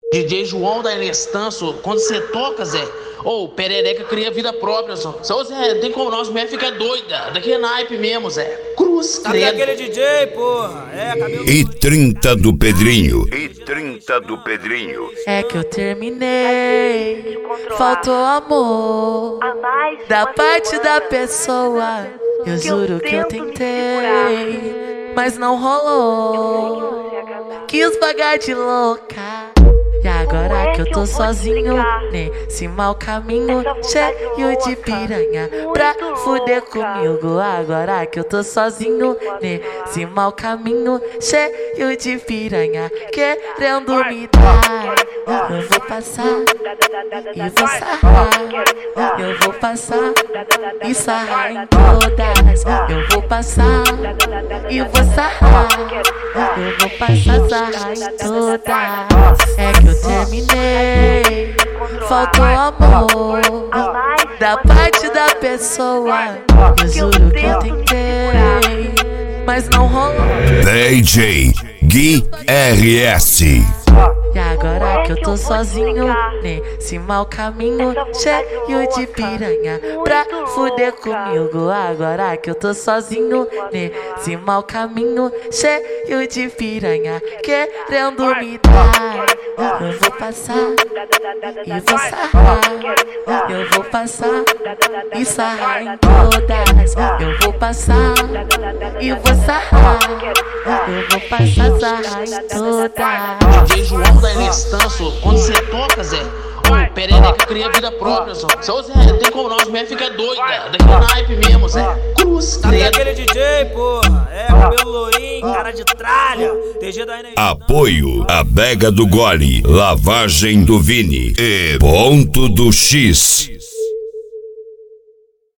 DJ João da Inestanço, quando você toca, Zé, perereca cria vida própria, só. Zé, não tem como não, as mulheres ficam doidas. Daqui é naipe mesmo, Zé. Cruz, cadê aquele DJ, porra? Cabelo... E 30 do Pedrinho. É que eu terminei, faltou amor da parte da pessoa. Eu juro que eu tentei, mas não rolou. Quis pagar de louca. E agora que eu tô sozinho nesse mau caminho, cheio de piranha pra fuder comigo. Agora que eu tô sozinho nesse mau caminho, cheio de piranha querendo me dar. Eu vou passar e vou sarrar. Eu vou passar e sarrar em todas. Eu vou passar e vou sarrar. Eu vou passar, sarrar em todas. É que eu terminei, faltou amor da parte da pessoa. Eu juro que eu tentei, mas não rolou. DJ Gui RS. E agora que eu tô sozinho nesse mau caminho, cheio de piranha pra fuder comigo. Agora que eu tô sozinho nesse mau caminho, cheio de piranha querendo me dar. Eu vou passar e vou sarrar. Eu vou passar e sarrar em todas. Eu vou passar e vou sarrar. Eu vou passar, sarrar em todas. DJ João da Inestanço, quando você toca, Zé, perereca cria vida própria, só. Zé, não tem como não, as mulheres ficam doidas. Daqui é naipe mesmo, Zé. Cruz, cadê aquele DJ, porra? Cabelo lourinho, cara de tralha. TG da Enem. Apoio Adega do Gole, Lavagem do Vini e Ponto do X.